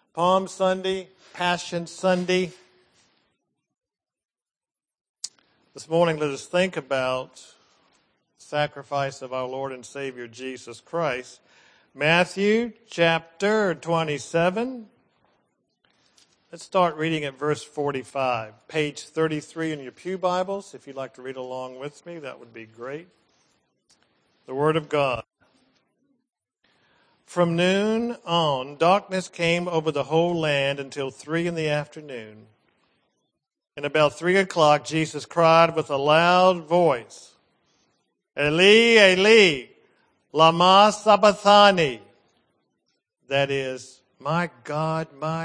Palm Sunday, Passion Sunday. This morning, let us think about the sacrifice of our Lord and Savior Jesus Christ. Matthew chapter 27. Let's start reading at verse 45. Page 33 in your pew Bibles. If you'd like to read along with me, that would be great. The Word of God. From noon on, darkness came over the whole land until 3 p.m. And about 3 o'clock, Jesus cried with a loud voice, Eli, Eli, lama sabachthani. That is, my God,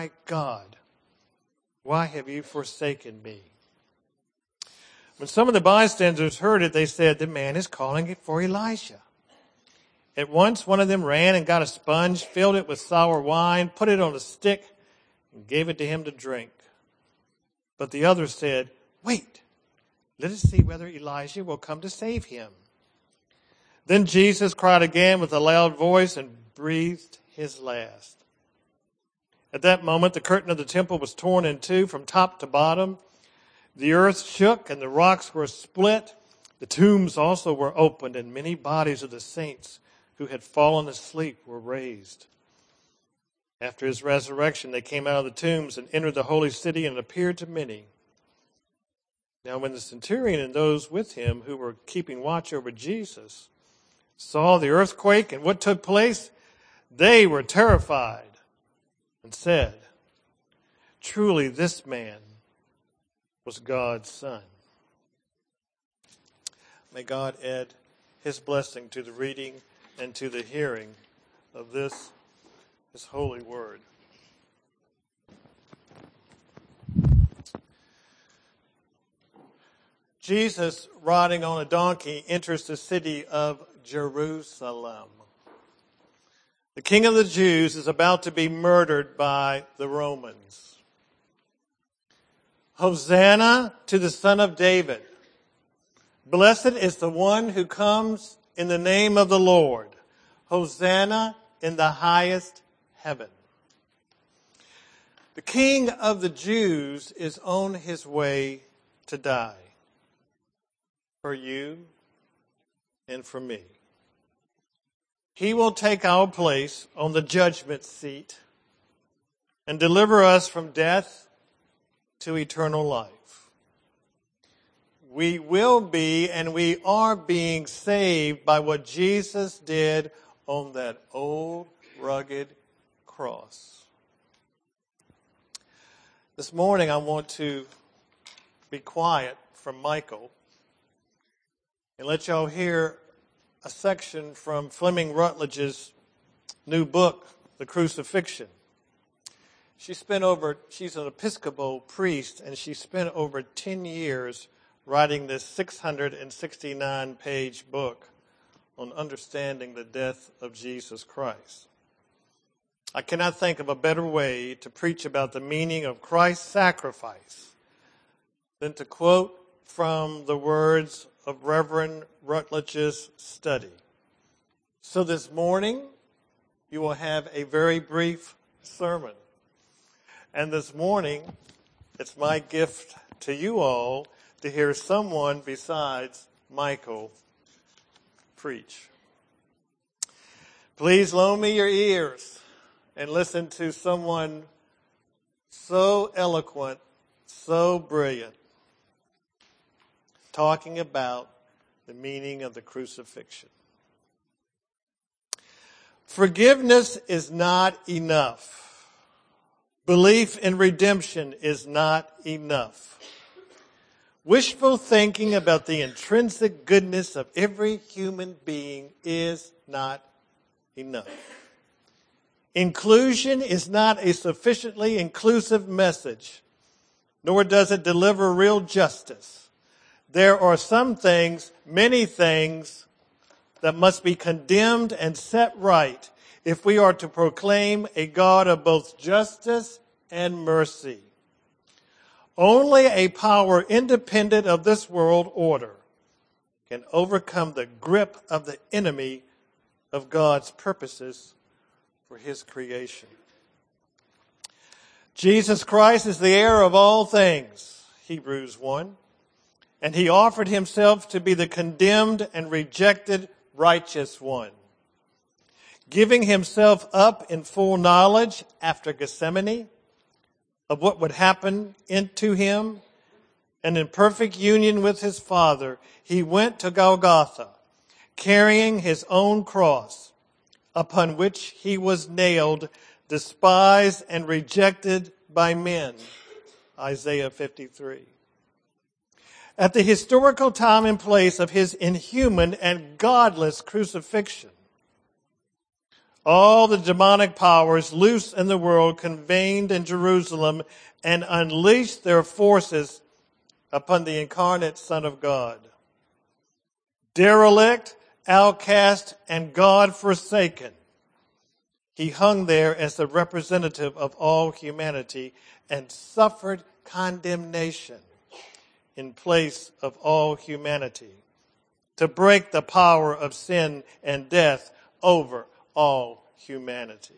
why have you forsaken me? When some of the bystanders heard it, they said, the man is calling for Elijah. At once one of them ran and got a sponge, filled it with sour wine, put it on a stick, and gave it to him to drink. But the other said, wait, let us see whether Elijah will come to save him. Then Jesus cried again with a loud voice and breathed his last. At that moment, the curtain of the temple was torn in two from top to bottom. The earth shook and the rocks were split. The tombs also were opened, and many bodies of the saints who had fallen asleep were raised. After his resurrection, they came out of the tombs and entered the holy city and appeared to many. Now when the centurion and those with him who were keeping watch over Jesus saw the earthquake and what took place, they were terrified and said, truly this man was God's Son. May God add his blessing to the reading and to the hearing of this his holy word. Jesus, riding on a donkey, enters the city of Jerusalem. The King of the Jews is about to be murdered by the Romans. Hosanna to the Son of David. Blessed is the one who comes in the name of the Lord. Hosanna in the highest heaven. The King of the Jews is on his way to die. For you and for me. He will take our place on the judgment seat and deliver us from death to eternal life. We will be and we are being saved by what Jesus did on that old rugged cross. This morning I want to be quiet from Michael and let y'all hear a section from Fleming Rutledge's new book, The Crucifixion. She's an Episcopal priest, and she spent over 10 years writing this 669-page book on understanding the death of Jesus Christ. I cannot think of a better way to preach about the meaning of Christ's sacrifice than to quote from the words of Reverend Rutledge's study. So this morning, you will have a very brief sermon. And this morning, it's my gift to you all to hear someone besides Michael preach. Please loan me your ears and listen to someone so eloquent, so brilliant, talking about the meaning of the crucifixion. Forgiveness is not enough. Belief in redemption is not enough. Wishful thinking about the intrinsic goodness of every human being is not enough. Inclusion is not a sufficiently inclusive message, nor does it deliver real justice. There are some things, many things, that must be condemned and set right if we are to proclaim a God of both justice and mercy. Only a power independent of this world order can overcome the grip of the enemy of God's purposes for his creation. Jesus Christ is the heir of all things, Hebrews 1, and he offered himself to be the condemned and rejected righteous one, giving himself up in full knowledge after Gethsemane of what would happen to him, and in perfect union with his Father, he went to Golgotha, carrying his own cross, upon which he was nailed, despised and rejected by men. Isaiah 53. At the historical time and place of his inhuman and godless crucifixion, all the demonic powers loose in the world convened in Jerusalem and unleashed their forces upon the incarnate Son of God. Derelict, outcast, and God-forsaken, he hung there as the representative of all humanity and suffered condemnation in place of all humanity to break the power of sin and death over all humanity.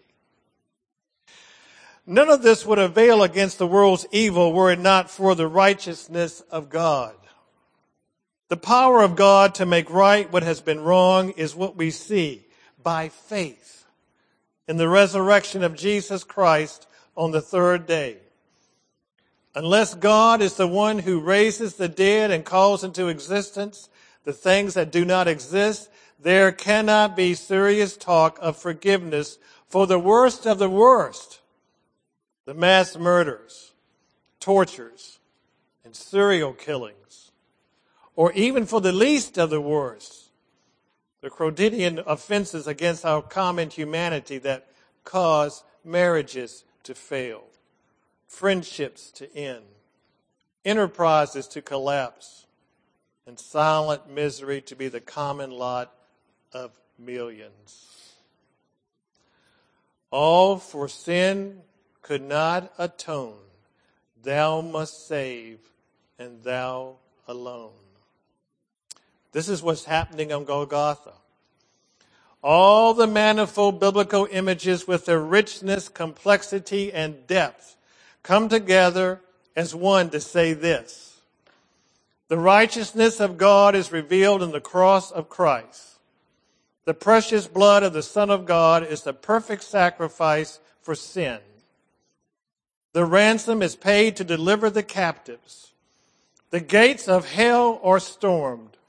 None of this would avail against the world's evil were it not for the righteousness of God. The power of God to make right what has been wrong is what we see by faith in the resurrection of Jesus Christ on the third day. Unless God is the one who raises the dead and calls into existence the things that do not exist, there cannot be serious talk of forgiveness for the worst of the worst, the mass murders, tortures, and serial killings, or even for the least of the worst, the quotidian offenses against our common humanity that cause marriages to fail, friendships to end, enterprises to collapse, and silent misery to be the common lot of millions. All for sin could not atone. Thou must save, and thou alone. This is what's happening on Golgotha. All the manifold biblical images with their richness, complexity, and depth come together as one to say this: the righteousness of God is revealed in the cross of Christ. The precious blood of the Son of God is the perfect sacrifice for sin. The ransom is paid to deliver the captives. The gates of hell are stormed.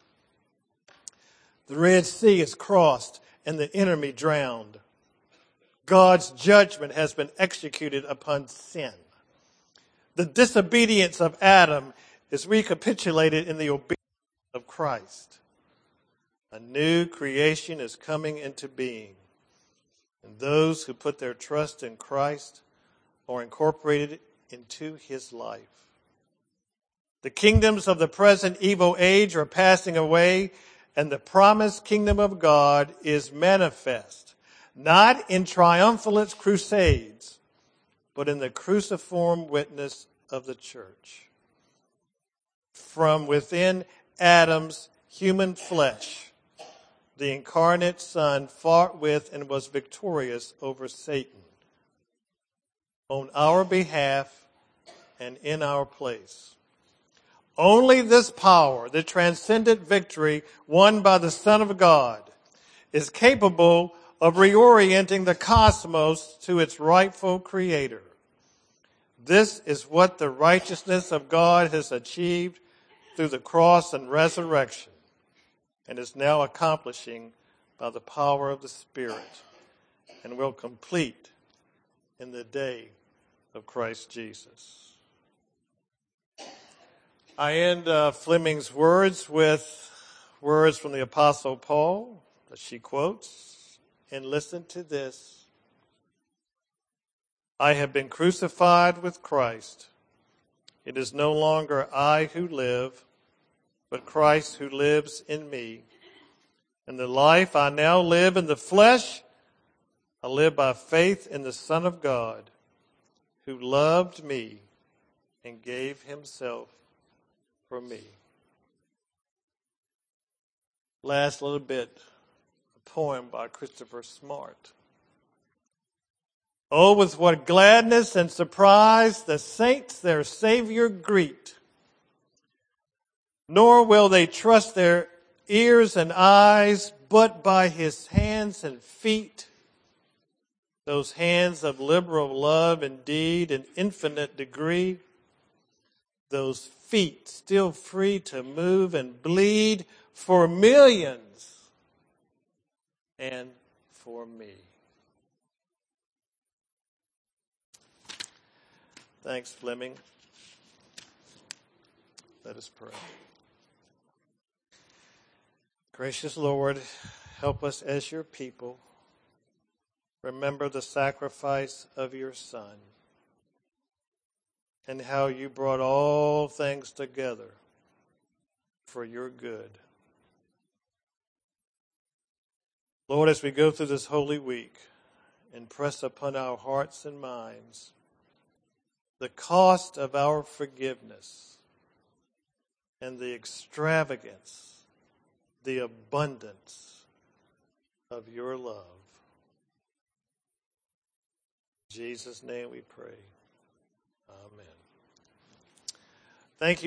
The Red Sea is crossed and the enemy drowned. God's judgment has been executed upon sin. The disobedience of Adam is recapitulated in the obedience of Christ. A new creation is coming into being, and those who put their trust in Christ are incorporated into his life. The kingdoms of the present evil age are passing away, and the promised kingdom of God is manifest, not in triumphant crusades, but in the cruciform witness of the church. From within Adam's human flesh, the incarnate Son fought with and was victorious over Satan on our behalf and in our place. Only this power, the transcendent victory won by the Son of God, is capable of reorienting the cosmos to its rightful creator. This is what the righteousness of God has achieved through the cross and resurrection, and is now accomplishing by the power of the Spirit, and will complete in the day of Christ Jesus. I end Fleming's words with words from the Apostle Paul that she quotes, and listen to this. I have been crucified with Christ. It is no longer I who live, but Christ who lives in me. And the life I now live in the flesh, I live by faith in the Son of God, who loved me and gave himself for me. Last little bit, a poem by Christopher Smart. Oh, with what gladness and surprise the saints their Savior greet. Nor will they trust their ears and eyes, but by his hands and feet, those hands of liberal love indeed in infinite degree, those feet still free to move and bleed for millions and for me. Thanks, Fleming. Let us pray. Gracious Lord, help us as your people remember the sacrifice of your Son and how you brought all things together for your good. Lord, as we go through this holy week, impress upon our hearts and minds the cost of our forgiveness and the extravagance, the abundance of your love. In Jesus' name we pray. Amen. Thank you.